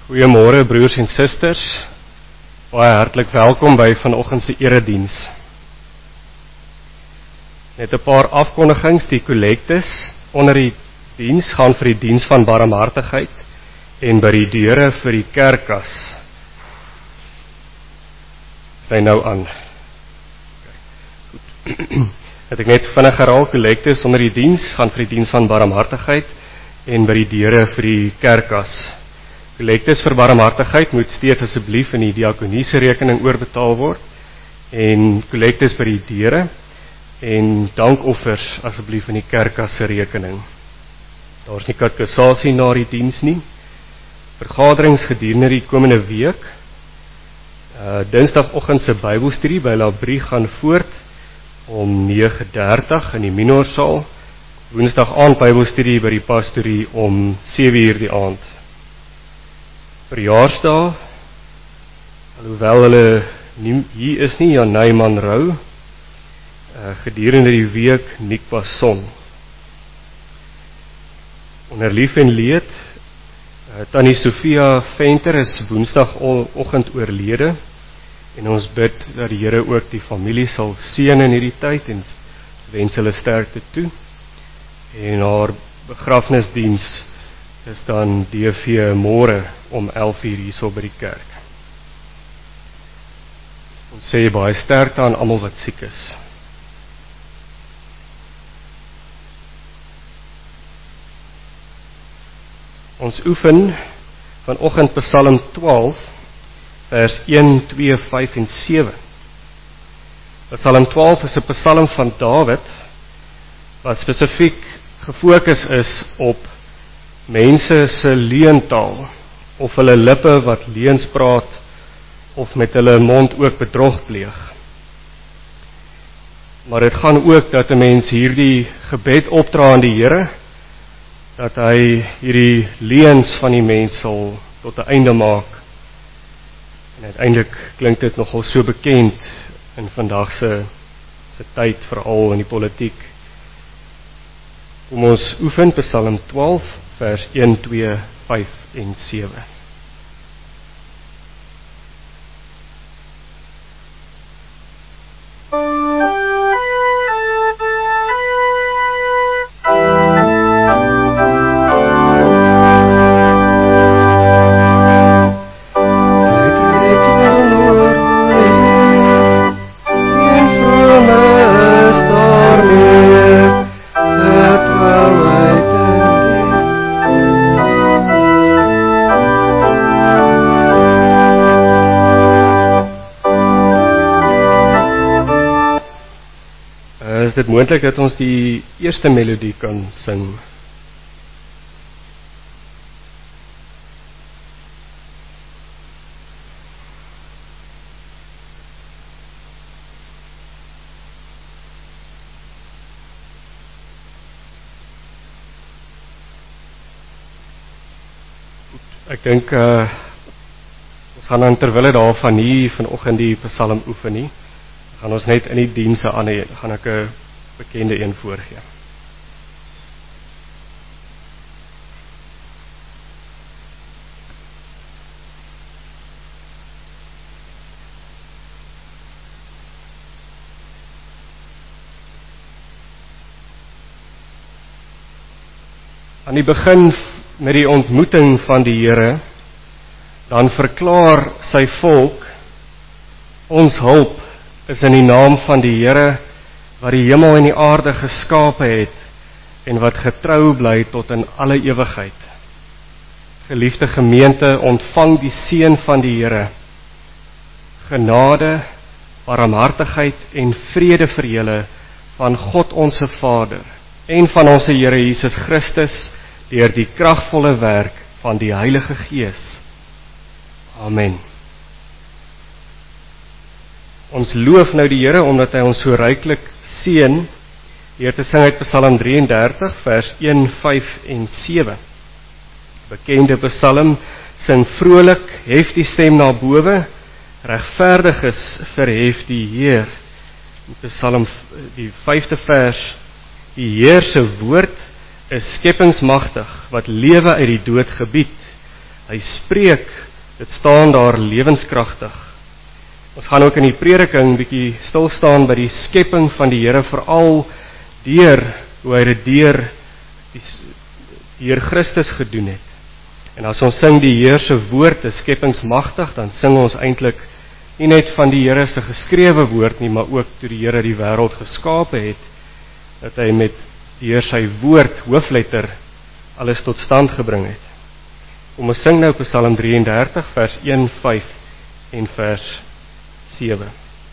Goeiemôre broers en susters, baie hartlik welkom by vanoggend se erediens. Net 'n paar afkondigings, die kollektes onder die diens gaan vir die diens van barmhartigheid en by die deure vir die kerkkas. Sy nou aan. Goed. Het ek net vinnig geraak, kollektes onder die diens gaan vir die diens van barmhartigheid en by die deure vir die kerkkas. Kollektes vir barmhartigheid moet steeds asseblief in die diakoniese rekening oorbetaal word en kollektes by die deure en dankoffers asseblief in die kerkkas se rekening. Daar is nie kateksasie na die diens nie. Vergaderings gedurende die komende week. Dinsdagoggend se Bybelstudie by Labrie gaan voort om 9:30 in die Minorsaal. Woensdag aand Bybelstudie by die pastorie om 7:00 die aand. Verjaarsdae, alhoewel hulle nie hier is nie, Jan Neyman Rou, gedurende die week Nick Passon. Onder lief en leed, Tannie Sofia Venter is woensdagoggend oorlede, en ons bid dat die Here ook die familie sal seën in hierdie tyd, en wens hulle sterkte toe, en haar begrafnisdiens is dan DV môre om 11:00 hierso by die kerk. Ons sê baie sterkte aan almal wat siek is. Ons oefen vanoggend Psalm 12 vers 1, 2, 5 en 7. Psalm 12 is 'n psalm van Dawid wat spesifiek gefokus is op mense se leentaal, of hulle lippe wat leuns praat, of met hulle mond ook bedrog pleeg. Maar dit gaan ook dat 'n mens hierdie gebed opdra aan die Here, dat hy hierdie leuns van die mens sal tot 'n einde maak. En uiteindelik klink dit nogal so bekend in vandag se tyd, veral in die politiek. Kom ons oefen Psalm 12 vers 1, 2, 5 en 7. Is dit moontlik dat ons die eerste melodie kan sing? Ek dink ons gaan dan terwille daarvan nie vanoggend die Psalm oefen nie. Gaan ons net in die dienste aan, gaan ek 'n bekende een voorgee. Aan die begin met die ontmoeting van die Here, dan verklaar sy volk, ons hulp is in die naam van die Here wat die hemel en die aarde geskape het en wat getrou bly tot in alle ewigheid. Geliefde gemeente, ontvang die seën van die Here. Genade, barmhartigheid en vrede vir julle van God onsse Vader en van ons Here Jesus Christus deur die kragvolle werk van die Heilige Gees. Amen. Ons loof nou die Here omdat hy ons so ryklik seën deur te sing uit Psalm 33 vers 1, 5 en 7. Bekende Psalm, sing vrolik, hef die stem na bowe, regverdiges verhef die Heer. Psalm die 5de vers, die Heer se woord is skepingsmagtig wat lewe uit die dood gebied. Hy spreek, dit staan daar lewenskragtig. Ons gaan ook in die prediking bietjie stil staan by die skepping van die Here, veral hoe hy dit deur Christus gedoen het. En as ons sing die Heer se woord is skepingsmagtig, dan sing ons eintlik nie net van die Here se geskrewe woord nie, maar ook toe die Here die wêreld geskape het, dat hy met deur sy woord, hoofletter, alles tot stand gebring het. Kom ons sing nou Psalm 33 vers 1, 5 en vers 7.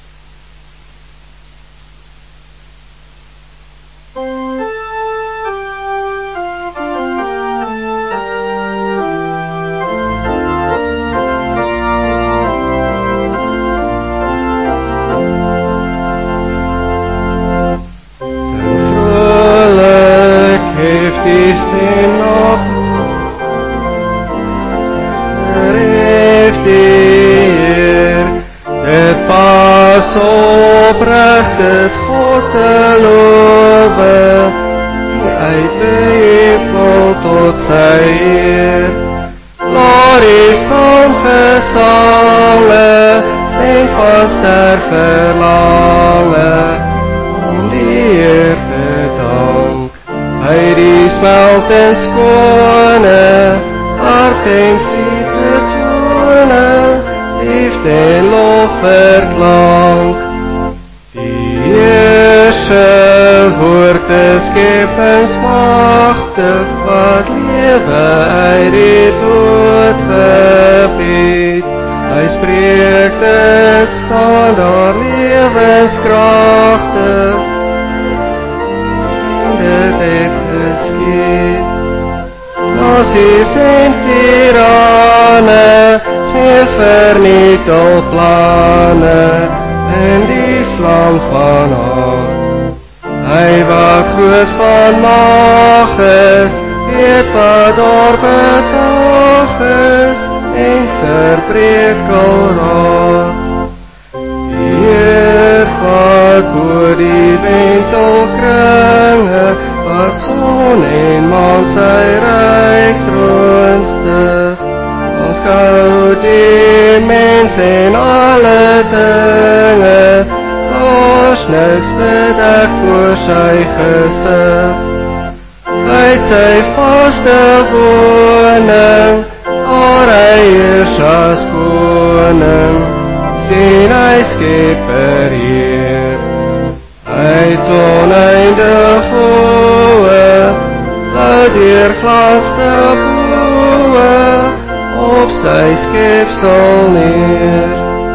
Is God te lowe, die uit die hemel tot sy eer. Laat die sanggesange, stem van sterk verlange, om die Heer te dank. Hy die smelt en skone, hart en siel te tone, liefde en lof verklank. Heerse woord is skepingsmagtig, wat lewe uit die dood gebied. Hy spreek, dit staan daar lewenskragtig, dit het geskied. Nasies en tiranne, smeer vernietel planne, en die vlam van haat. Hy wat groot van mag is, weet wat daar betaag is, en verbreek al raad. Die Heer wat bo die wentelkringe, wat son en maan sy rykstroon stig, aanskou die mens en alle dinge, daar's niks bedek voor sy gesig. Uit sy vaste woning, daar hy heers as koning, sien hy Skepper Heer. Hy oneindig hoë, laat deur glans te boe, op sy skepsel neer.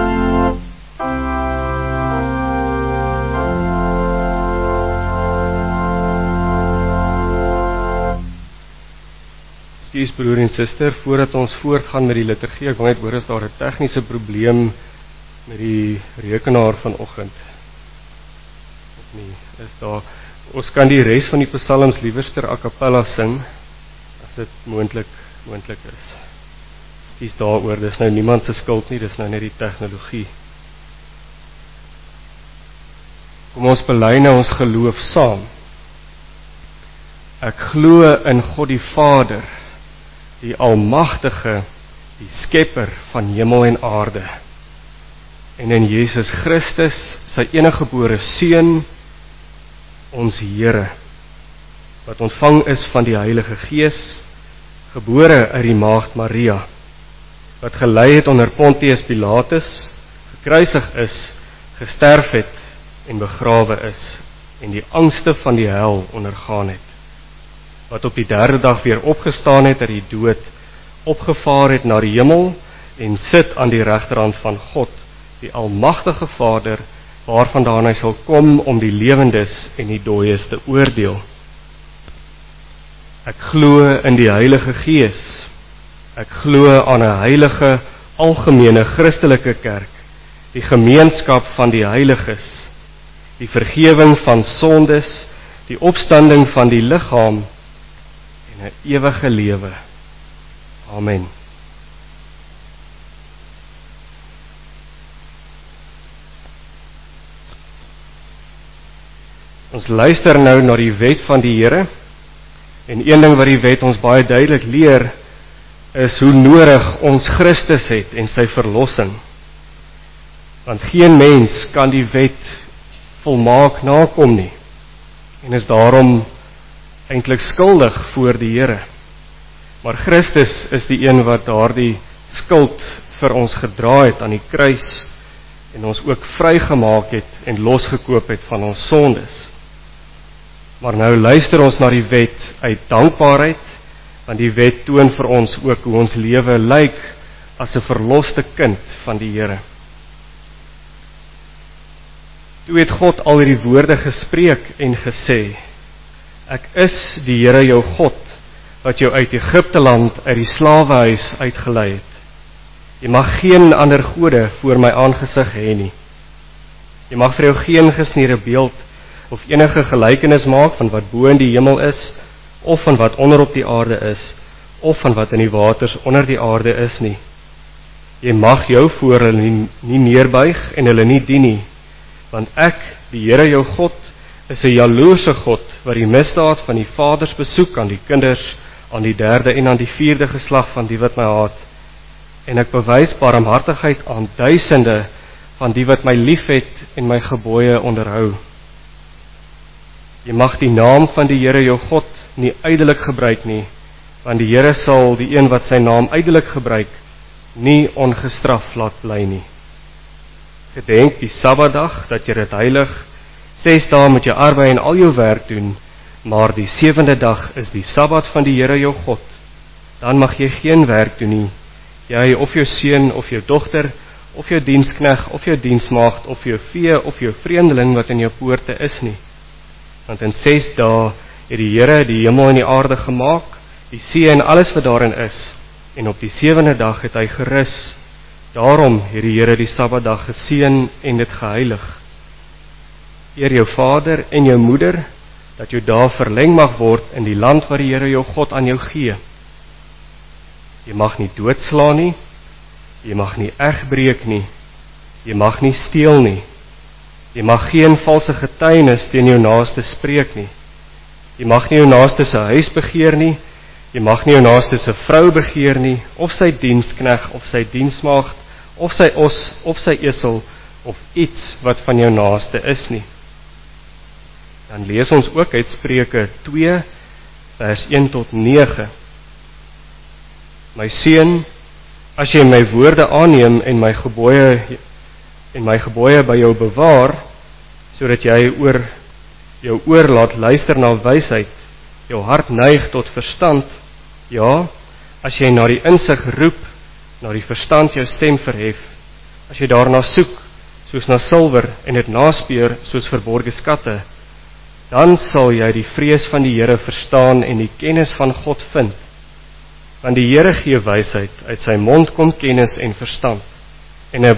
Ekskuus broer en suster, voordat ons voortgaan met die liturgie, ek wil net hoor as daar 'n tegniese probleem met die rekenaar vanoggend. Of nie, is daar. Ons kan die res van die psalms liewerster a cappella sing, as dit moontlik is. Ekskuus daaroor, dis nou niemand se skuld nie, dis nou net die tegnologie. Kom ons bely nou ons geloof saam. Ek glo in God die Vader, die Almagtige, die Skepper van hemel en aarde, en in Jesus Christus, sy eniggebore Seun, ons Here, wat ontvang is van die Heilige Gees, gebore uit die Maagd Maria, wat gelei het onder Pontius Pilatus, gekruisig is, gesterf het en begrawe is, en die angste van die hel ondergaan het, wat op die 3de dag weer opgestaan het uit die dood, opgevaar het na die hemel, en sit aan die regterhand van God, die Almagtige Vader, waarvandaan hy sal kom om die lewendes en die dooies te oordeel. Ek glo in die Heilige Gees. Ek glo aan 'n heilige, algemene Christelike kerk, die gemeenskap van die heiliges, die vergewing van sondes, die opstanding van die liggaam en 'n ewige lewe. Amen. Ons luister nou na die wet van die Here, en een ding wat die wet ons baie duidelik leer, is hoe nodig ons Christus het en sy verlossing. Want geen mens kan die wet volmaak nakom nie, en is daarom eintlik skuldig voor die Here. Maar Christus is die een wat daardie skuld vir ons gedra het aan die kruis, en ons ook vrygemaak het en losgekoop het van ons sondes. Maar nou luister ons na die wet uit dankbaarheid, want die wet toon vir ons ook hoe ons lewe lyk as 'n verloste kind van die Here. Toe het God al hierdie woorde gespreek en gesê, ek is die Here jou God, wat jou uit Egipte land uit die slawehuis uitgelei het. Jy mag geen ander gode voor my aangesig hê nie. Jy mag vir jou geen gesniede beeld of enige gelykenis maak van wat bo in die hemel is, of van wat onder op die aarde is, of van wat in die waters onder die aarde is nie. Jy mag jou voor hulle nie neerbuig en hulle nie dien nie, want ek, die Here jou God, is 'n jaloerse God, wat die misdaad van die vaders besoek aan die kinders, aan die 3de en aan die 4de geslag van die wat my haat. En ek bewys barmhartigheid aan duisende van die wat my liefhet en my gebooie onderhou. Jy mag die naam van die Here jou God nie ydelik gebruik nie, want die Here sal die een wat sy naam ydelik gebruik, nie ongestraf laat bly nie. Gedenk die Sabbatdag, dat jy dit heilig. 6 dae moet jy arbei en al jou werk doen, maar die 7de dag is die Sabbat van die Here jou God. Dan mag jy geen werk doen nie, jy of jou seun of jou dogter, of jou dienskneg of jou diensmaagd, of jou vee of jou vreemdeling wat in jou poorte is nie. Want in 6 dae het die Here die hemel en die aarde gemaak, die see en alles wat daarin is, en op die 7de dag het hy gerus. Daarom het die Here die Sabbatdag geseën en dit geheilig. Eer jou vader en jou moeder, dat jou dae verleng mag word in die land wat die Here jou God aan jou gee. Jy mag nie doodslaan nie, jy mag nie egbreek nie, jy mag nie steel nie, jy mag geen valse getuienis teen jou naaste spreek nie, jy mag nie jou naaste se huis begeer nie, jy mag nie jou naaste se vrou begeer nie, of sy dienskneg, of sy diensmaagd, of sy os, of sy esel, of iets wat van jou naaste is nie. Dan lees ons ook uit Spreuke 2, vers 1 tot 9. My seun, as jy my woorde aanneem en my gebooie by jou bewaar, sodat jy jou oor laat luister na wysheid, jou hart neig tot verstand, ja, as jy na die insig roep, na die verstand jou stem verhef, as jy daarna soek, soos na silwer, en dit naspeur soos verborge skatte, dan sal jy die vrees van die Here verstaan en die kennis van God vind. Want die Here gee wysheid, uit sy mond kom kennis en verstand, en hy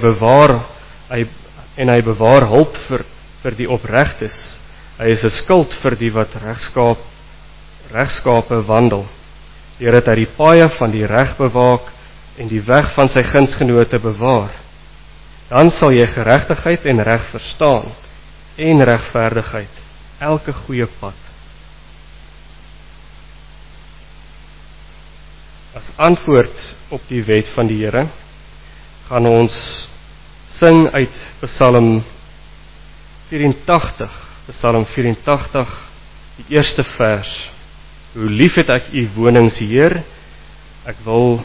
bewaar hulp vir die opregtes. Hy is 'n skild vir die wat regskape wandel. Die Here het hy die paaie van die reg bewaak en die weg van sy gunsgenote bewaar. Dan sal jy geregtigheid en reg verstaan, en regverdigheid, elke goeie pad. As antwoord op die wet van die Here, gaan ons sing uit Psalm 84, die eerste vers. Hoe lief het ek u wonings, Heer, ek wil,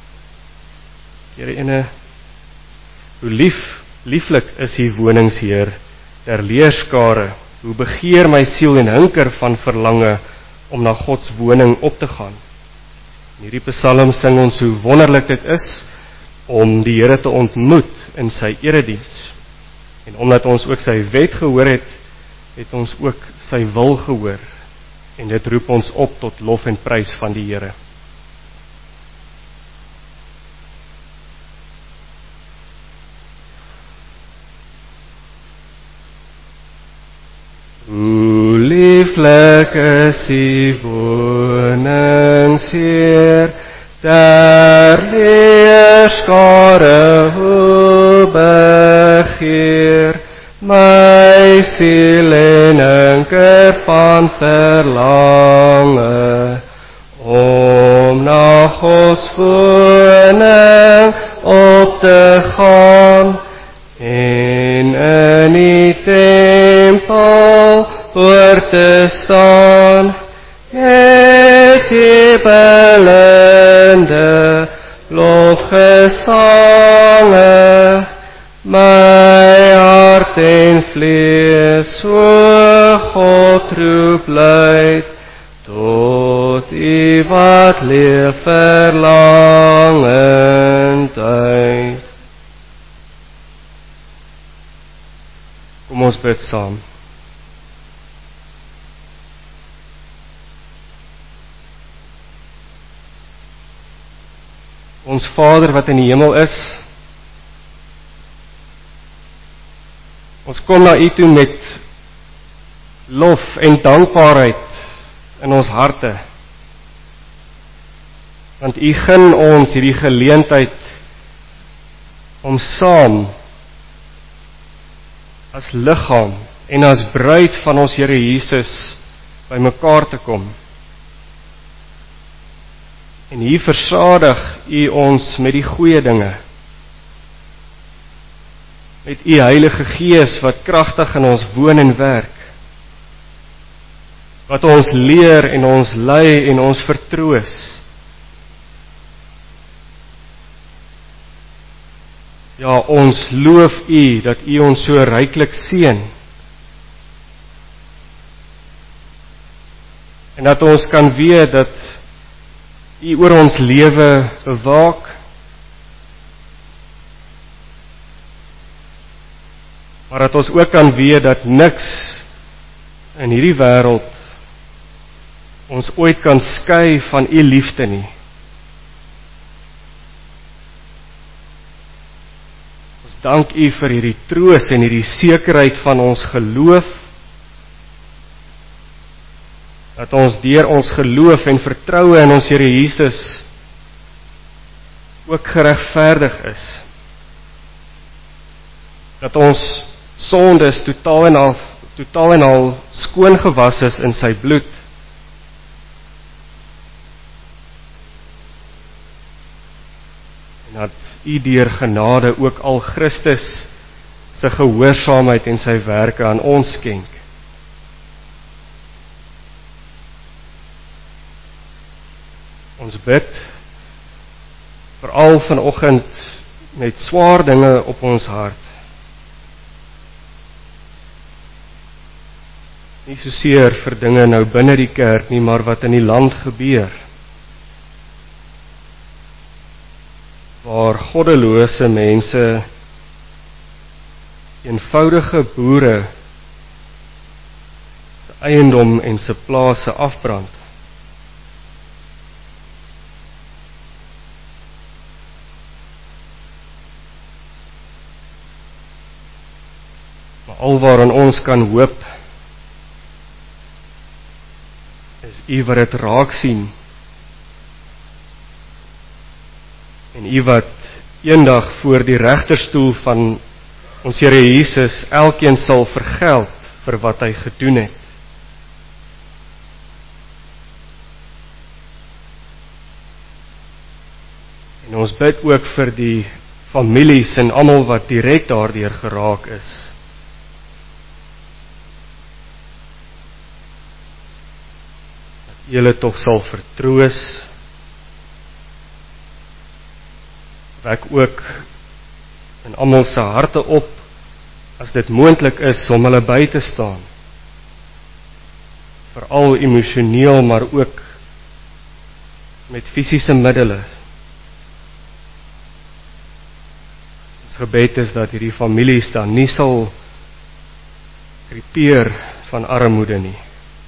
hoe lieflik is u wonings, Heer, der leerskare, hoe begeer my siel en hinker van verlange, om na Gods woning op te gaan. In hierdie Psalm sing ons hoe wonderlik dit is, om die Here te ontmoet in sy erediens. En omdat ons ook sy wet gehoor het, het ons ook sy wil gehoor. En dit roep ons op tot lof en prys van die Here. Hoe lieflik is die wonings, Heer, der leerskare hoe begeer, my siel en hinker van verlange, om na Gods woning gaan en in die tempel voor te staan met jubelende lofgesange, my hart en vlees so God roep luid, tot U wat leef verlangend uit. Kom ons bid saam. Ons Vader wat in die hemel is, ons kom na U toe met lof en dankbaarheid in ons harte, want U gun ons hierdie geleentheid om saam as liggaam en as bruid van ons Here Jesus by mekaar te kom. En hier versadig U ons met die goeie dinge, met U Heilige Gees wat kragtig in ons woon en werk, wat ons leer en ons lei en ons vertroos. Ja, ons loof U dat U ons so ryklik seën, en dat ons kan weet dat U oor ons lewe bewaak, maar dat ons ook kan weet dat niks in hierdie wêreld ons ooit kan skei van U liefde nie. Ons dank U vir hierdie troos en hierdie sekerheid van ons geloof, dat ons deur ons geloof en vertroue in ons Here Jesus ook geregverdig is, dat ons sondes totaal en al skoon gewas is in sy bloed, en dat U deur genade ook al Christus se gehoorsaamheid en sy werke aan ons skenk. Ons bid veral vanoggend met swaar dinge op ons hart. Nie soseer vir dinge nou binne die kerk nie, maar wat in die land gebeur, waar goddelose mense, eenvoudige boere, se eiendom en se plase afbrand. Maar alwaarin ons kan hoop, is U wat dit raak sien, en U wat eendag voor die regterstoel van ons Here Jesus elkeen sal vergeld vir wat hy gedoen het. En ons bid ook vir die families en almal wat direk daardeur geraak is. Dat julle tog sal vertroos, wek ook in almal se harte op, as dit moontlik is om hulle by te staan, veral emosioneel, maar ook met fisiese middele. Ons gebed is dat hierdie families dan nie sal krepeer van armoede nie,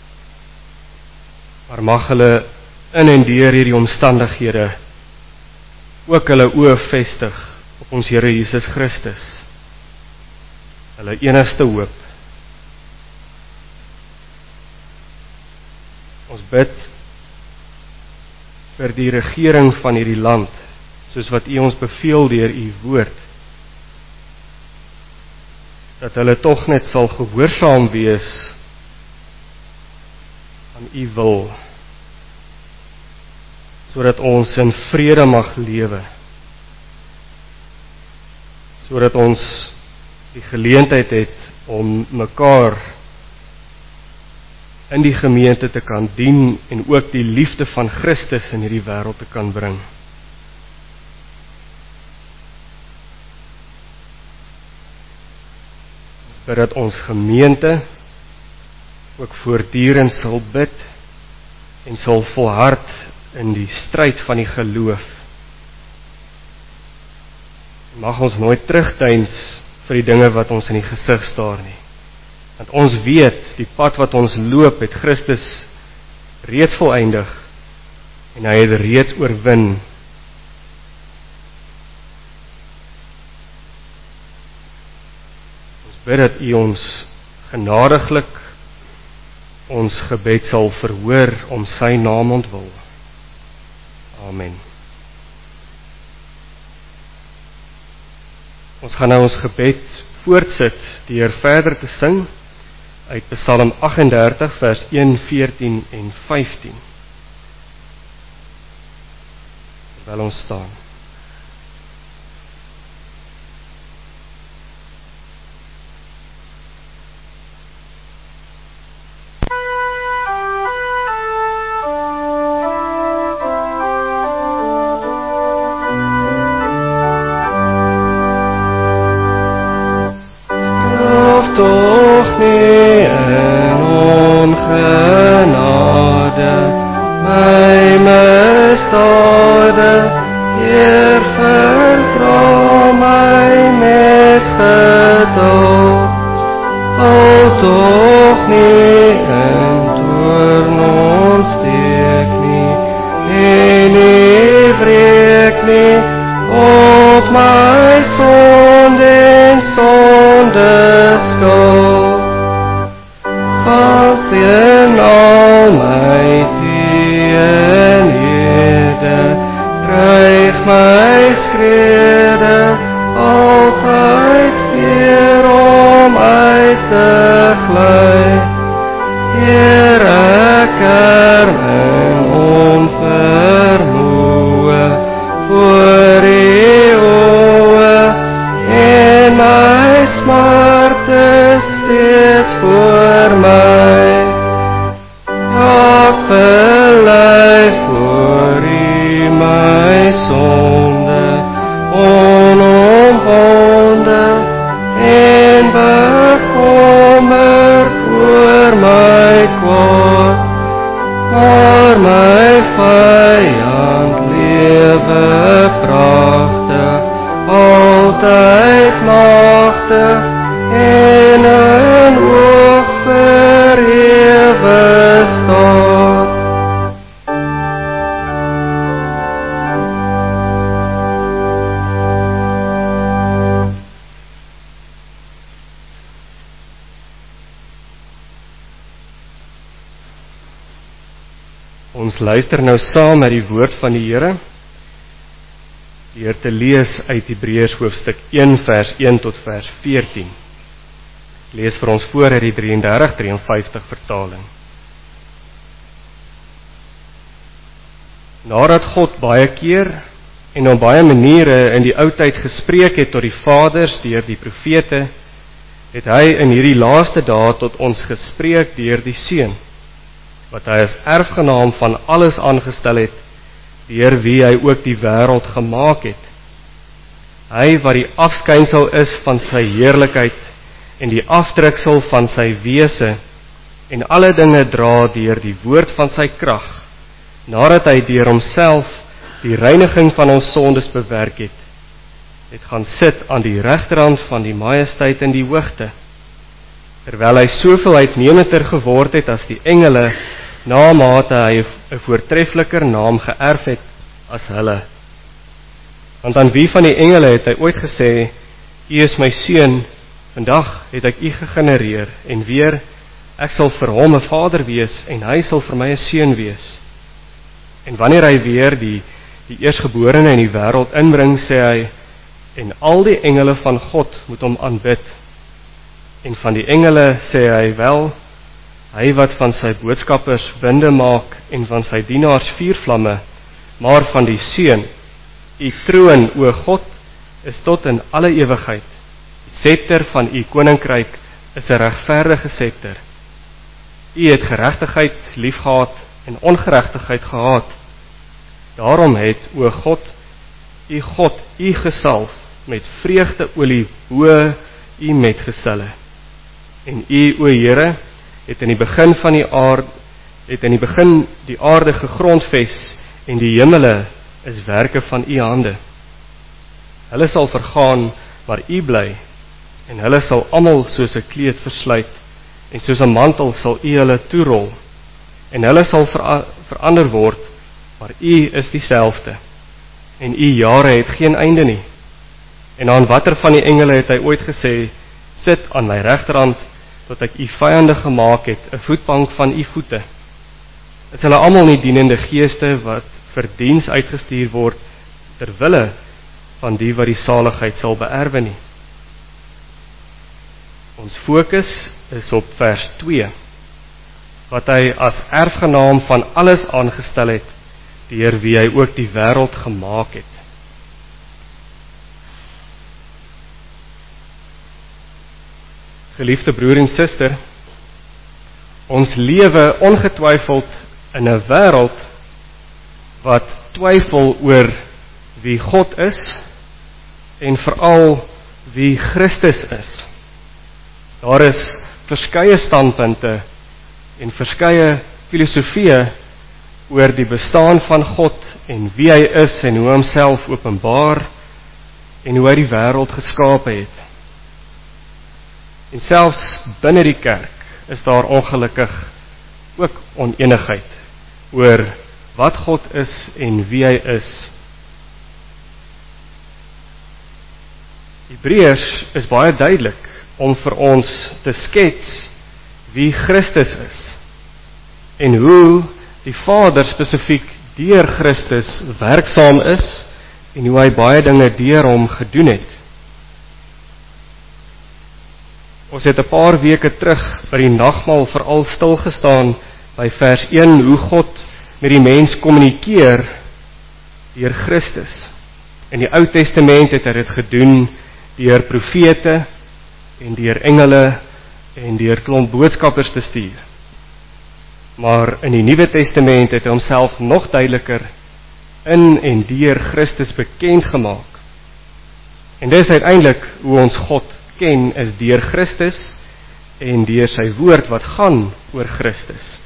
maar mag hulle in en deur hierdie omstandighede ook hulle oë vestig op ons Here Jesus Christus, hulle enigste hoop. Ons bid vir die regering van hierdie land, soos wat U ons beveel deur U woord, dat hulle tog net sal gehoorsaam wees aan U wil, sodat ons in vrede mag lewe. sodat ons die geleentheid het om mekaar in die gemeente te kan dien en ook die liefde van Christus in hierdie wêreld te kan bring. Ons bid dat ons gemeente ook voortdurend sal bid en sal volhard in die stryd van die geloof. Mag ons nooit terugdeins vir die dinge wat ons in die gesig staar nie. Want ons weet, die pad wat ons loop, het Christus reeds voleindig en hy het reeds oorwin. Ons bid dat U ons genadiglik ons gebed sal verhoor om sy naam ontwil. Amen. Ons gaan nou ons gebed voortsit deur verder te sing uit Psalm 38 vers 1, 14 en 15. Terwyl ons staan. Ons luister nou saam met die woord van die Here, deur te lees uit Hebreërs hoofstuk 1 vers 1 tot vers 14. Ek lees vir ons voor uit die 33-53 vertaling. Nadat God baie keer en op baie maniere in die ou tyd gespreek het tot die vaders deur die profete, het hy in hierdie laaste dae tot ons gespreek deur die Seun, wat hy as erfgenaam van alles aangestel het, deur wie hy ook die wêreld gemaak het. Hy wat die afskynsel is van sy heerlikheid en die afdruksel van sy wese en alle dinge dra deur die woord van sy krag, nadat hy deur homself die reiniging van ons sondes bewerk het gaan sit aan die regterhand van die majesteit in die hoogte, terwyl hy soveel uitnemender geword het as die engele, na mate hy 'n voortreffeliker naam geërf het as hulle. Want aan wie van die engele het hy ooit gesê, U is my seun, vandag het ek U gegenereer, en weer, ek sal vir hom 'n vader wees, en hy sal vir my 'n seun wees. En wanneer hy weer die eerstgeborene in die wêreld inbring, sê hy, en al die engele van God moet hom aanbid. En van die engele sê hy wel, hy wat van sy boodskappers winde maak en van sy dienaars vuurvlamme, maar van die Seun, U troon, o God, is tot in alle ewigheid. Die scepter van u koninkryk is 'n regverdige scepter. U het geregtigheid liefgehad en ongeregtigheid gehaat. Daarom het, o God, u gesalf met vreugdeolie bo u metgeselle. En u, o Here, het in die begin die aarde gegrondves en die hemele is werke van u hande. Hulle sal vergaan, maar u bly, en hulle sal almal soos 'n kleed versluit, en soos 'n mantel sal u hulle toerol, en hulle sal verander word, maar u is dieselfde, en u jare het geen einde nie. En aan watter van die engele het hy ooit gesê, sit aan my regterhand, tot ek u vyande gemaak het, 'n voetbank van u voete. Is hulle almal nie dienende geeste wat vir diens uitgestuur word, ter wille van die wat die saligheid sal beerwe nie. Ons fokus is op vers 2, wat hy as erfgenaam van alles aangestel het, deur wie hy ook die wêreld gemaak het. Geliefde broer en suster, ons lewe ongetwyfeld in 'n wêreld wat twyfel oor wie God is en veral wie Christus is. Daar is verskeie standpunte en verskeie filosofieë oor die bestaan van God en wie hy is en hoe homself openbaar en hoe hy die wêreld geskape het. En selfs binne die kerk is daar ongelukkig ook onenigheid oor wat God is en wie hy is. Hebreërs is baie duidelik om vir ons te skets wie Christus is en hoe die Vader spesifiek deur Christus werksaam is en hoe hy baie dinge deur hom gedoen het. Ons het 'n paar weke terug by die nagmaal veral stil gestaan by vers 1, hoe God met die mens kommunikeer deur Christus. In die Ou Testament het hy dit gedoen deur profete en deur engele en deur klomp boodskappers te stuur. Maar in die Nuwe Testament het hy homself nog duideliker in en deur Christus bekend gemaak. En dis uiteindelik hoe ons God ken, is deur Christus en deur sy woord wat gaan oor Christus.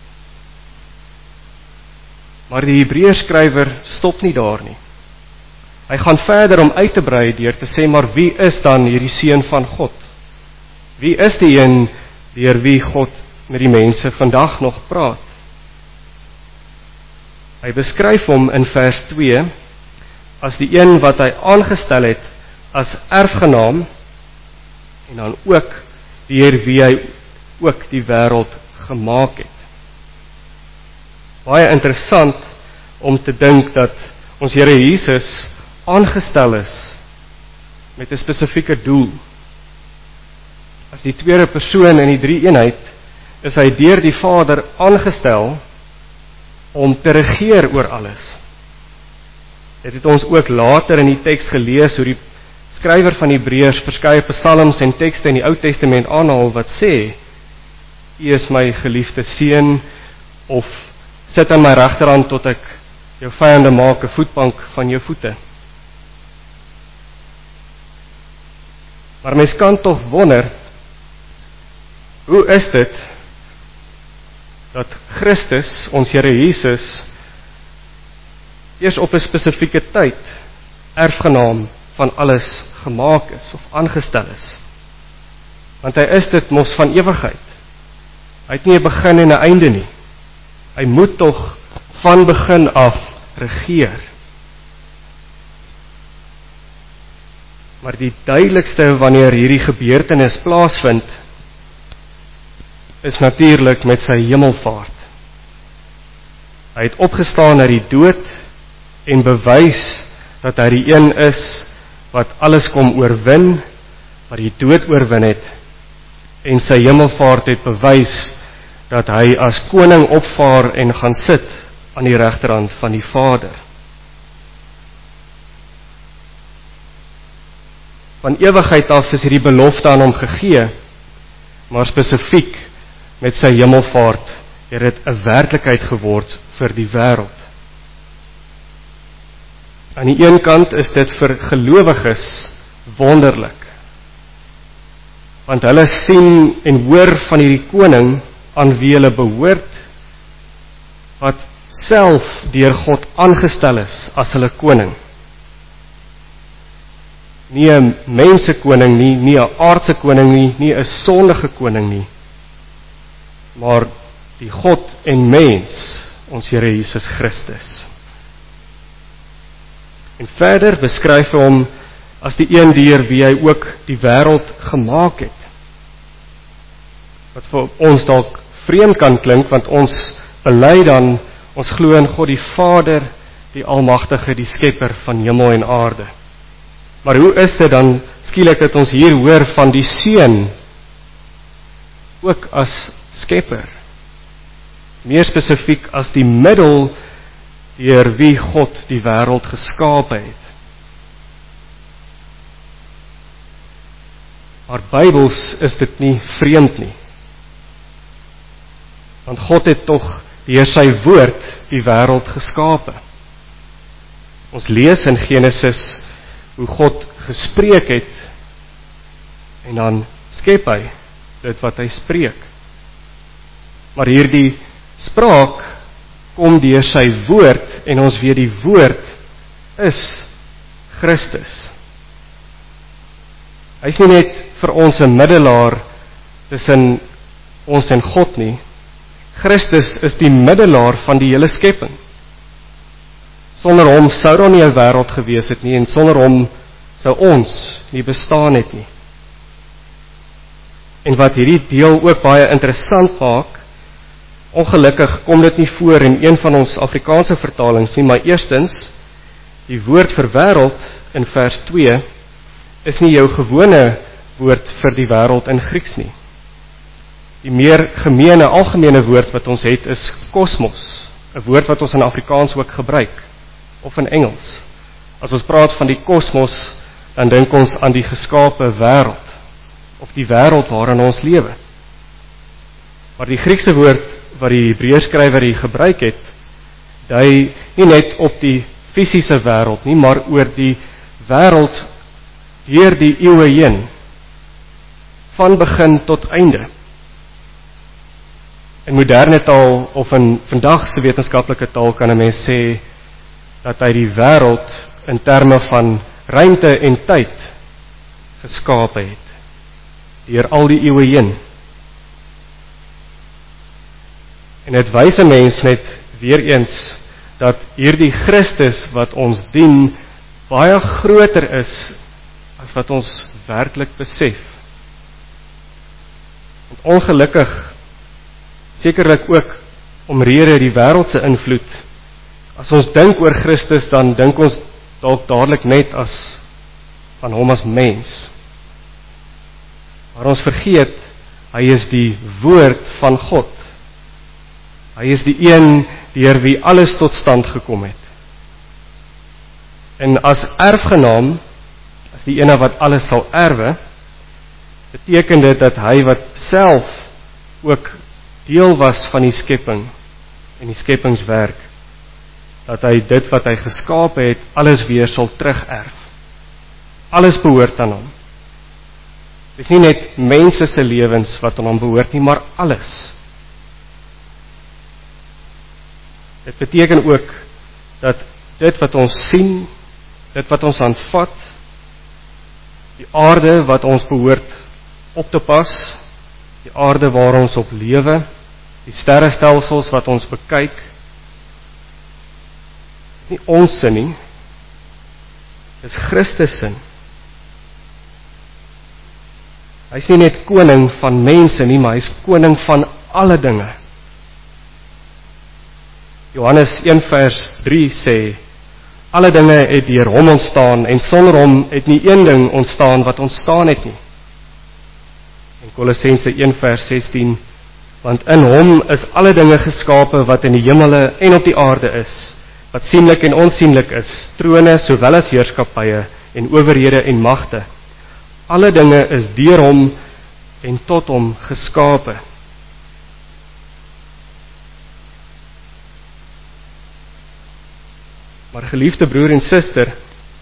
Maar die Hebreërskrywer stop nie daar nie. Hy gaan verder om uit te brei deur te sê, maar wie is dan hierdie seun van God? Wie is die een deur wie God met die mense vandag nog praat? Hy beskryf hom in vers 2 as die een wat hy aangestel het as erfgenaam en dan ook deur wie hy ook die wêreld gemaak het. Baie interessant om te dink dat ons Here Jesus aangestel is met 'n spesifieke doel. As die tweede persoon in die drie-eenheid is hy deur die Vader aangestel om te regeer oor alles. Dit het ons ook later in die teks gelees hoe die skrywer van Hebreërs verskeie psalms en tekste in die Ou Testament aanhaal wat sê, U is my geliefde seun, of sit aan my regterhand tot ek jou vyande maak 'n voetbank van jou voete. Maar mens kan tog wonder, hoe is dit dat Christus, ons Here Jesus, eers op 'n spesifieke tyd erfgenaam van alles gemaak is of aangestel is? Want hy is dit mos van ewigheid. Hy het nie 'n begin en 'n einde nie. Hy moet tog van begin af regeer. Maar die duidelikste wanneer hierdie gebeurtenis plaasvind, is natuurlik met sy hemelvaart. Hy het opgestaan uit die dood en bewys dat hy die een is wat alles kom oorwin, wat die dood oorwin het, en sy hemelvaart het bewys dat hy as koning opvaar en gaan sit aan die regterhand van die Vader. Van ewigheid af is hierdie belofte aan hom gegee, maar spesifiek met sy hemelvaart het dit 'n werklikheid geword vir die wêreld. Aan die een kant is dit vir gelowiges wonderlik, want hulle sien en hoor van hierdie koning aan wie hulle behoort, wat self deur God aangestel is as hulle koning. Nie 'n mense koning nie, nie 'n aardse koning nie, nie 'n sondige koning nie, maar die God en mens, ons Here Jesus Christus. En verder beskryf hy hom as die een deur wie hy ook die wêreld gemaak het. Wat vir ons dalk vreemd kan klink, want ons bely dan, ons glo in God die Vader, die Almagtige, die Skepper van hemel en aarde. Maar hoe is dit dan skielik dat ons hier hoor van die Seun ook as Skepper? Meer spesifiek as die middel deur wie God die wêreld geskape het. Maar Bybels is dit nie vreemd nie. Want God het tog deur sy woord die wêreld geskape. Ons lees in Genesis hoe God gespreek het en dan skep hy dit wat hy spreek. Maar hierdie spraak kom deur sy woord en ons weet die woord is Christus. Hy is nie net vir ons 'n middelaar tussen ons en God nie. Christus is die middelaar van die hele skepping. Sonder hom sou daar nie 'n wêreld gewees het nie en sonder hom sou ons nie bestaan het nie. En wat hierdie deel ook baie interessant maak, ongelukkig kom dit nie voor in een van ons Afrikaanse vertalings nie, maar eerstens, die woord vir wêreld in vers 2 is nie jou gewone woord vir die wêreld in Grieks nie. Die meer algemene woord wat ons het is kosmos, 'n woord wat ons in Afrikaans ook gebruik, of in Engels. As ons praat van die kosmos, dan dink ons aan die geskape wêreld, of die wêreld waarin ons lewe. Maar die Griekse woord wat die Hebreërskrywer hier gebruik het, dui nie net op die fisiese wêreld nie, maar oor die wêreld deur die eeue heen, van begin tot einde. In moderne taal, of in vandag se wetenskaplike taal, kan 'n mens sê dat hy die wêreld in terme van ruimte en tyd geskape het, deur al die eeue heen. En dit wys 'n mens net weer eens dat hierdie Christus wat ons dien baie groter is as wat ons werklik besef. Want ongelukkig, sekerlik ook omrede die wêreldse invloed, as ons dink oor Christus, dan dink ons dalk dadelik net as van hom as mens. Maar ons vergeet, hy is die woord van God. Hy is die een deur wie alles tot stand gekom het. En as erfgenaam, as die ene wat alles sal erwe, beteken dit dat hy wat self ook deel was van die skepping en die skeppingswerk, dat hy dit wat hy geskape het, alles weer sal terugerf. Alles behoort aan hom. Dit is nie net mense se lewens wat aan hom behoort nie, maar alles. Dit beteken ook dat dit wat ons sien, dit wat ons aanvat, die aarde wat ons behoort op te pas, die aarde waar ons op lewe, die sterrestelsels wat ons bekyk, is nie ons sin nie, dis Christus sin. Hy is nie net koning van mense nie, maar hy is koning van alle dinge. Johannes 1 vers 3 sê, alle dinge het deur hom ontstaan, en sonder hom het nie een ding ontstaan wat ontstaan het nie. En Kolossense 1 vers 16, want in hom is alle dinge geskape wat in die hemele en op die aarde is, wat sienlik en onsienlik is, trone sowel as heerskappye en owerhede en magte. alle dinge is deur hom en tot hom geskape. Maar geliefde broer en suster,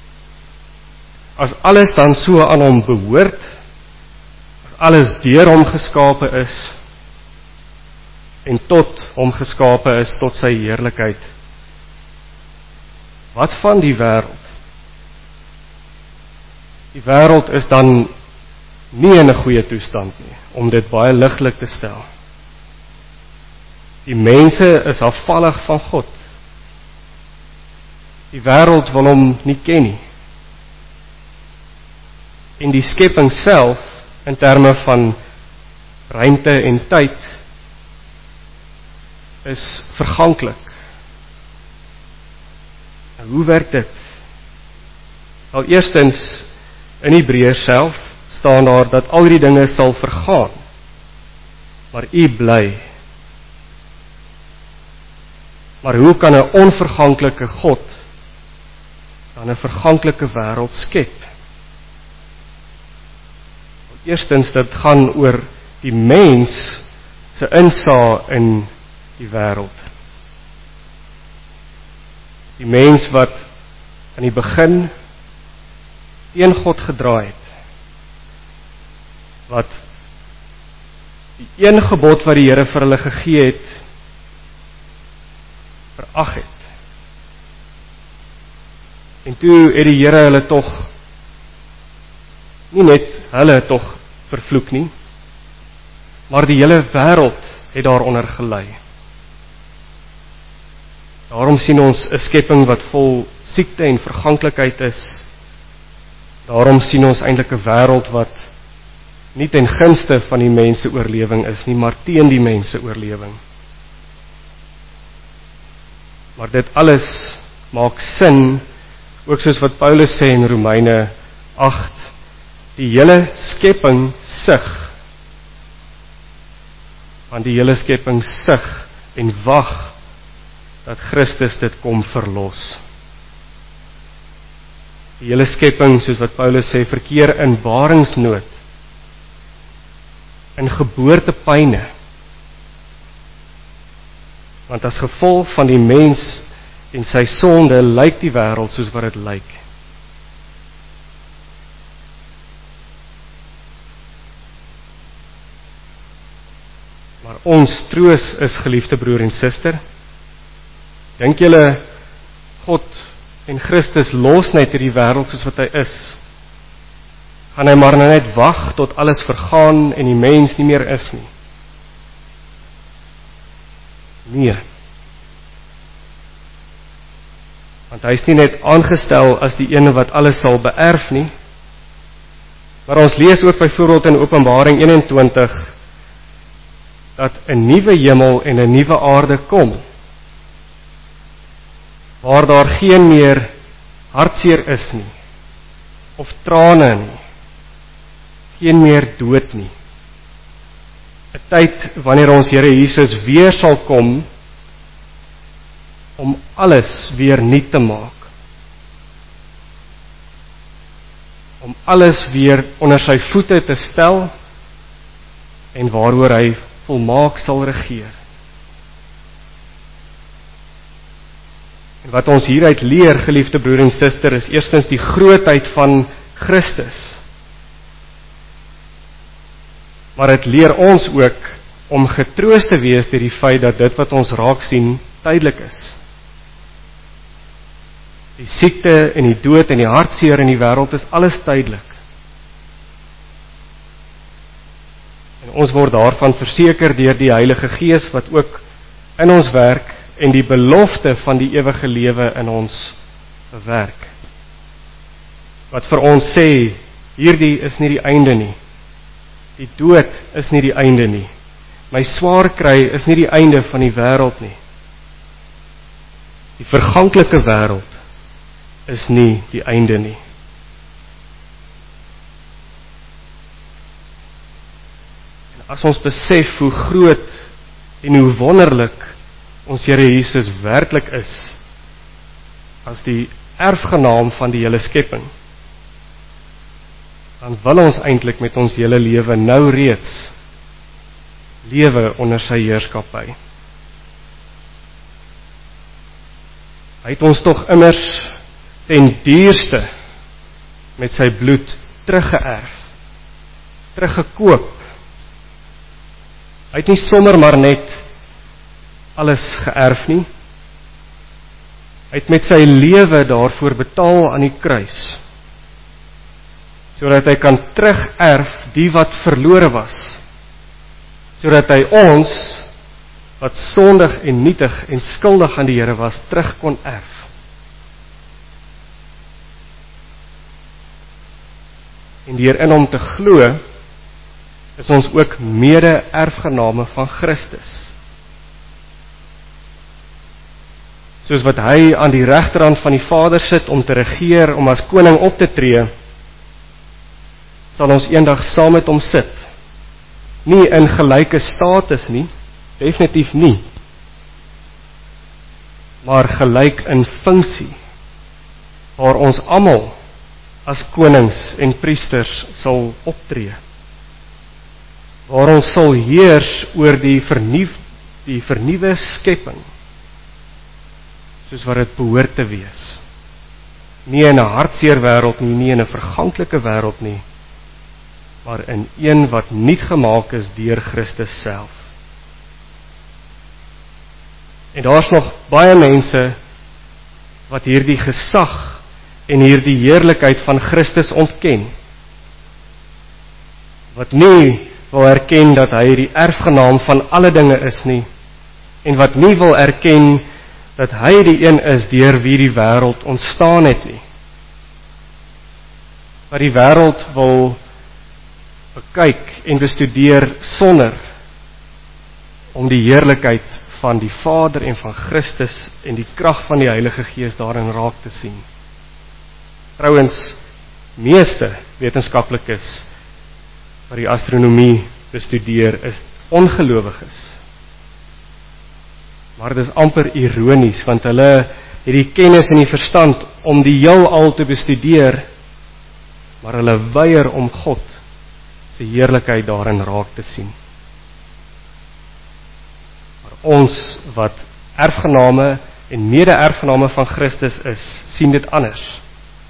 as alles dan so aan hom behoort, as alles deur hom geskape is, en tot hom geskape is tot sy heerlikheid, wat van die wêreld? Die wêreld is dan nie in 'n goeie toestand nie, om dit baie ligtelik te stel. Die mense is afvallig van God. Die wêreld wil hom nie ken nie. En die skepping self, in terme van ruimte en tyd, is verganklik. En hoe werk dit? Al eerstens, in Hebreërs self, staan daar dat al die dinge sal vergaan, maar U bly. Maar hoe kan 'n onverganklike God dan 'n verganklike wêreld skep? Eerstens, dit gaan oor die mens se insaag in die wêreld. Die mens wat aan die begin teen God gedraai het, wat die een gebod wat die Here vir hulle gegee het, verag het. En toe het die Here hulle tog, nie net hulle tog vervloek nie, maar die hele wêreld het daaronder gelei. Daarom sien ons 'n skepping wat vol siekte en verganklikheid is. Daarom sien ons eintlik 'n wêreld wat nie ten gunste van die mense oorlewing is nie, maar teen die mense oorlewing. Maar dit alles maak sin, ook soos wat Paulus sê in Romeine 8, die hele skepping sug, want die hele skepping sug en wag dat Christus dit kom verlos. Die hele skepping, soos wat Paulus sê, verkeer in baringsnood, in geboortepyne, want as gevolg van die mens en sy sonde lyk die wêreld soos wat dit lyk. Maar ons troos is, geliefde broer en suster, dink julle God en Christus los net hierdie wêreld soos wat hy is? Gaan hy maar net wag tot alles vergaan en die mens nie meer is nie? Nee. Want hy is nie net aangestel as die ene wat alles sal beerf nie, maar ons lees ook byvoorbeeld in Openbaring 21 dat 'n nuwe hemel en 'n nuwe aarde kom, waar daar geen meer hartseer is nie, of trane nie, geen meer dood nie. 'n tyd wanneer ons Here Jesus weer sal kom, om alles weer nuut te maak, om alles weer onder sy voete te stel, en waaroor hy volmaak sal regeer. En wat ons hieruit leer, geliefde broer en suster, is eerstens die grootheid van Christus. Maar dit leer ons ook om getroos te wees deur die feit dat dit wat ons raak sien tydelik is. Die siekte en die dood en die hartseer in die wêreld is alles tydelik. En ons word daarvan verseker deur die Heilige Gees wat ook in ons werk en die belofte van die ewige lewe in ons bewerk. Wat vir ons sê, hierdie is nie die einde nie. Die dood is nie die einde nie. My swaar kry is nie die einde van die wêreld nie. Die verganklike wêreld is nie die einde nie. En as ons besef hoe groot en hoe wonderlik ons Here Jesus werklik is, as die erfgenaam van die hele skepping, dan wil ons eintlik met ons hele lewe nou reeds lewe onder sy heerskappy. Hy het ons tog immers ten duurste met sy bloed teruggeërf, teruggekoop. Hy het nie sommer maar net alles geërf nie. Hy het met sy lewe daarvoor betaal aan die kruis, sodat hy kan terugerf die wat verlore was, sodat hy ons, wat sondig en nietig en skuldig aan die Here was, terug kon erf. En deur in hom te glo, is ons ook mede-erfgename van Christus. Soos wat hy aan die regterhand van die Vader sit om te regeer, om as koning op te tree, sal ons eendag saam met hom sit. Nie in gelyke status nie, definitief nie, maar gelyk in funksie, waar ons almal as konings en priesters sal optree, waar ons sal heers oor die vernuwe skepping, soos wat dit behoort te wees. Nie in 'n hartseer wêreld nie, nie in 'n verganklike wêreld nie, maar in een wat nuut gemaak is deur Christus self. En daar's nog baie mense wat hierdie gesag en hierdie heerlikheid van Christus ontken, wat nie wil erken dat hy die erfgenaam van alle dinge is nie, en wat nie wil erken dat hy die een is deur wie die wêreld ontstaan het nie. Wat die wêreld wil bekyk en bestudeer sonder om die heerlikheid van die Vader en van Christus en die krag van die Heilige Gees daarin raak te sien. Trouwens, meeste wetenskaplikes wat die astronomie bestudeer is ongelowiges. Maar dit is amper ironies, want hulle het die kennis en die verstand om die heelal te bestudeer, maar hulle weier om God se heerlikheid daarin raak te sien. Maar ons wat erfgename en mede-erfgename van Christus is, sien dit anders.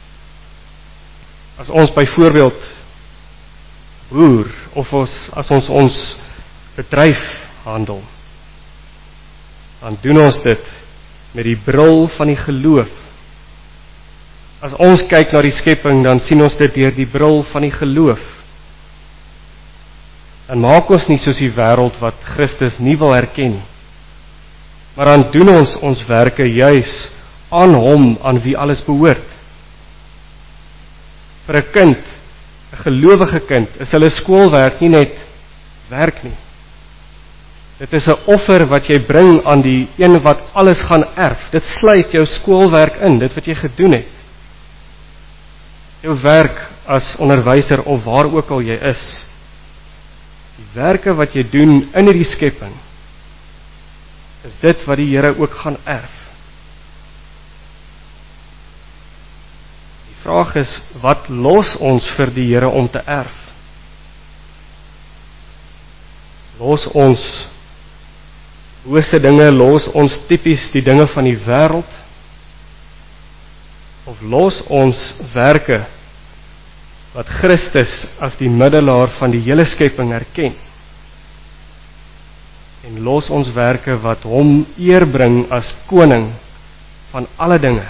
As ons byvoorbeeld boer, of as ons bedryf handel, dan doen ons dit met die bril van die geloof. As ons kyk na die skepping, dan sien ons dit deur die bril van die geloof. Dan maak ons nie soos die wêreld wat Christus nie wil erken nie, maar dan doen ons werke juis aan hom, aan wie alles behoort. Vir 'n kind, 'n gelowige kind, is hulle skoolwerk nie net werk nie. Dit is 'n offer wat jy bring aan die een wat alles gaan erf. Dit sluit jou skoolwerk in, dit wat jy gedoen het. Jou werk as onderwyser of waar ook al jy is. Die werke wat jy doen in hierdie skepping, is dit wat die Here ook gaan erf. Die vraag is, wat los ons vir die Here om te erf? Los ons bose dinge, los ons tipies die dinge van die wêreld, of los ons werke wat Christus as die middelaar van die hele skepping erken, en los ons werke wat hom eer bring as koning van alle dinge.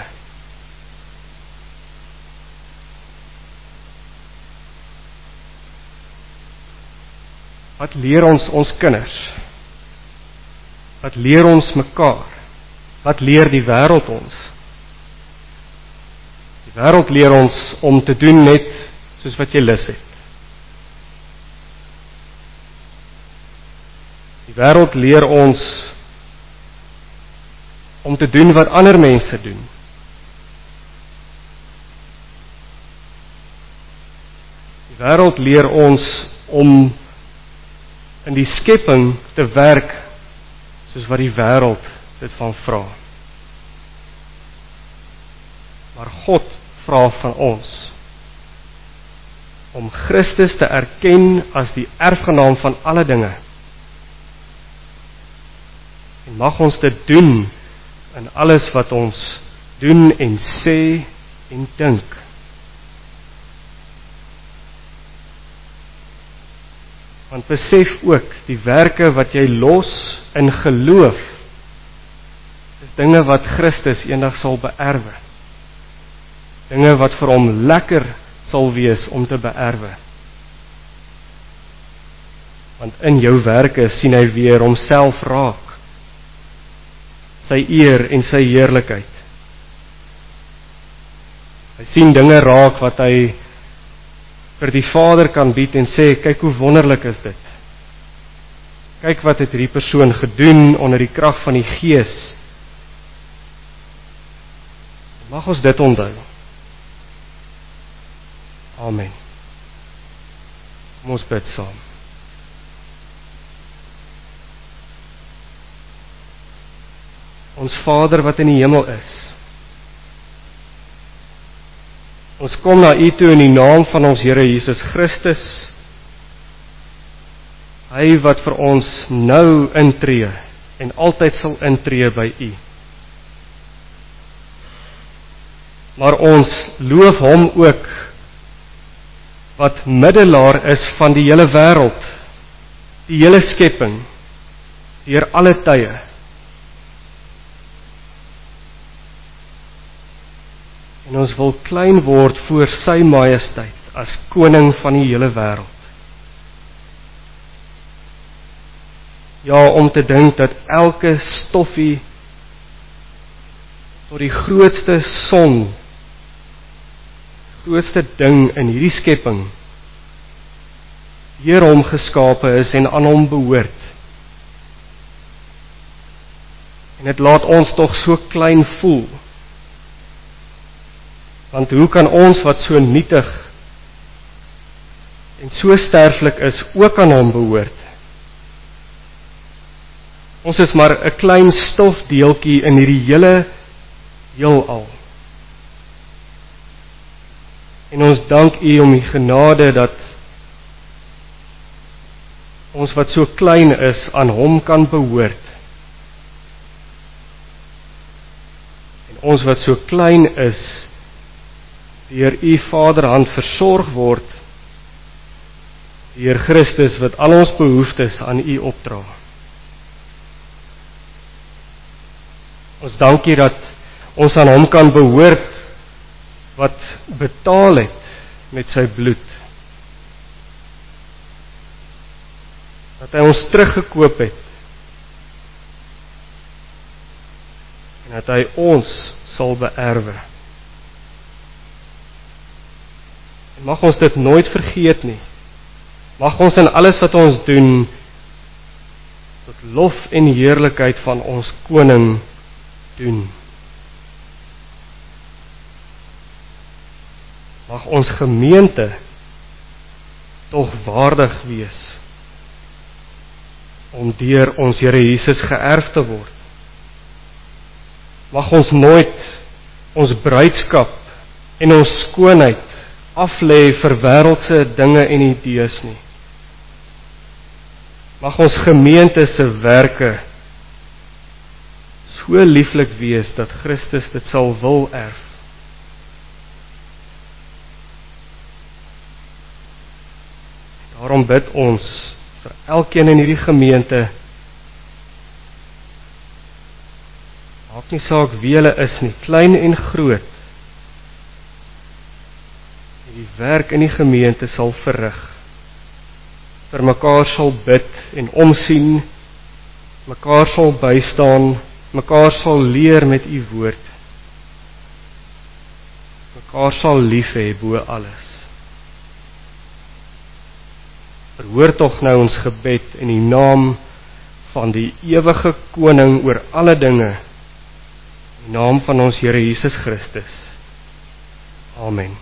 Wat leer ons kinders? Wat leer ons mekaar? Wat leer die wêreld ons? Die wêreld leer ons om te doen net soos wat jy lus het. Die wêreld leer ons om te doen wat ander mense doen. Die wêreld leer ons om in die skepping te werk soos wat die wêreld dit van vra. Maar God vra van ons om Christus te erken as die erfgenaam van alle dinge. En mag ons dit doen in alles wat ons doen en sê en dink. Want besef ook, die werke wat jy los in geloof, is dinge wat Christus eendag sal beerwe. Dinge wat vir hom lekker sal wees om te beerwe. Want in jou werke sien hy weer homself raak, sy eer en sy heerlikheid. Hy sien dinge raak wat hy vir die Vader kan bied en sê, kyk hoe wonderlik is dit. Kyk wat het hierdie persoon gedoen onder die krag van die Gees. Mag ons dit onthou. Amen. Kom ons bid saam. Ons Vader wat in die hemel is, ons kom na U toe in die naam van ons Here Jesus Christus, hy wat vir ons nou intree en altyd sal intree by U. Maar ons loof hom ook, wat middelaar is van die hele wêreld, die hele skepping, deur alle tye. En ons wil klein word voor sy majesteit as koning van die hele wêreld. Ja, om te dink dat elke stoffie tot die grootste son, grootste ding in hierdie skepping deur hom geskape is en aan hom behoort. En dit laat ons tog so klein voel. Want hoe kan ons wat so nietig en so sterflik is, ook aan hom behoort? Ons is maar 'n klein stofdeeltjie in hierdie hele heelal. En ons dank U om die genade dat ons wat so klein is, aan hom kan behoort. En ons wat so klein is, deur U Vaderhand versorg word, deur Christus wat al ons behoeftes aan U opdra. Ons dank U dat ons aan hom kan behoort, wat betaal het met sy bloed. Dat hy ons teruggekoop het, en dat hy ons sal beerwe. En mag ons dit nooit vergeet nie. Mag ons in alles wat ons doen, tot lof en heerlikheid van ons koning doen. Mag ons gemeente tog waardig wees om deur ons Here Jesus geërf te word. Mag ons nooit ons bruidskap en ons skoonheid aflê vir wêreldse dinge en idees nie. Mag ons gemeente se werke so lieflik wees dat Christus dit sal wil erf. Daarom bid ons vir elkeen in hierdie gemeente, maak nie saak wie hulle is nie, klein en groot, die werk in die gemeente sal verrig, vir mekaar sal bid en omsien, mekaar sal bystaan, mekaar sal leer met U woord, mekaar sal lief hê bo alles. Verhoor tog nou ons gebed in die naam van die ewige koning oor alle dinge, in die naam van ons Here Jesus Christus. Amen.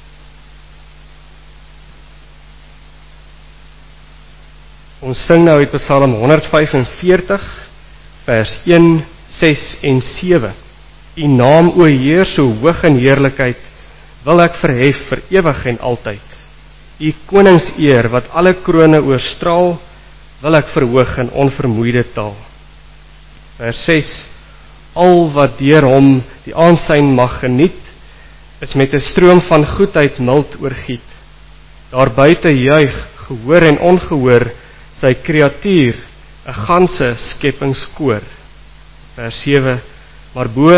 Ons sing nou uit Psalm 145, vers 1, 6 en 7. U naam, o Heer, so hoog in heerlikheid, wil ek verhef vir ewig en altyd. U koningseer wat alle krone oorstraal, wil ek verhoog in onvermoeide taal. Vers 6: Al wat deur hom die aansyn mag geniet, is met 'n stroom van goedheid mild oorgiet. Daar buite juig, gehoor en ongehoor, sy kreatuur, 'n ganse skepingskoor. Vers 7: Maar bo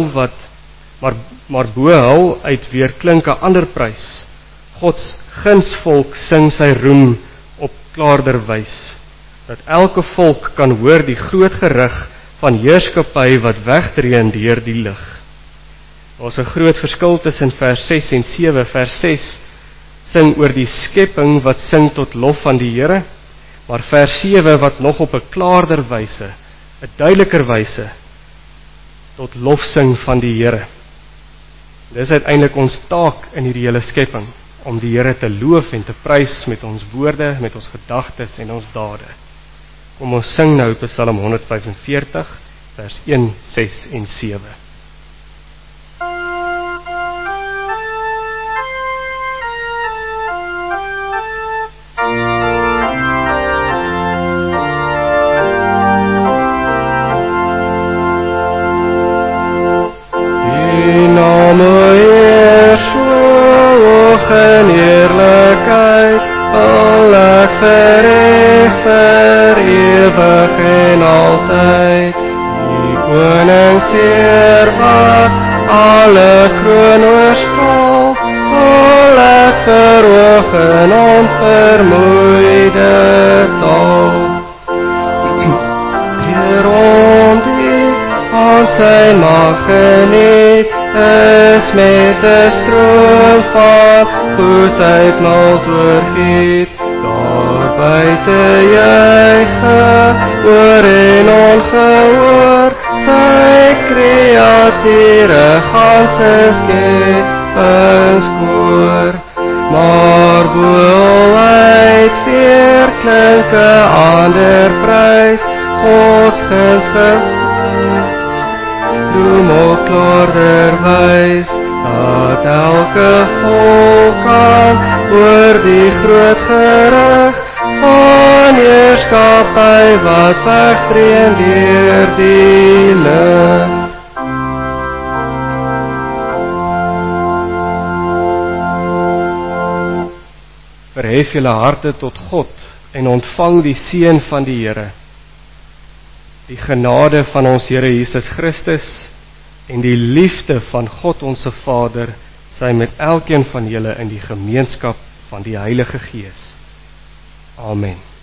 hul uit weer klink 'n ander prys. Gods gunsvolk sing sy roem op klaarder wys, dat elke volk kan hoor die groot gerig van heerskappy wat wegdreun deur die lig. Daar's 'n groot verskil tussen vers 6 en 7. Vers 6 sing oor die skepping wat sing tot lof van die Here, maar vers 7 wat nog op 'n klaarder wyse, 'n duideliker wyse, tot lof sing van die Here. Dis uiteindelik ons taak in hierdie hele skepping, om die Here te loof en te prys met ons woorde, met ons gedagtes en ons dade. Kom ons sing nou Psalm 145, vers 1, 6 en 7. Die name Yeshua en eerlikheid, al ek verhef vir ewig en altyd. Die koningsheer wat alle kroon oorstraal, al ek verhoog in onvermoeide taal. Rond die aan sy mag geniet, is met 'n stroom van goedheid mild oorgiet. Daar buite juig, oor en ongehoor, sy kreatuur, ganse skepingskoor. Maar bo uit weer klink 'n ander prys, Gods guns roem op klaarder wys, dat elke volk kan oor die groot gerig van heerskappy wat wegdreun deur die lig. Verhef julle harte tot God en ontvang die seën van die Here. Die genade van ons Here Jesus Christus en die liefde van God ons Vader sy met elkeen van julle in die gemeenskap van die Heilige Gees. Amen.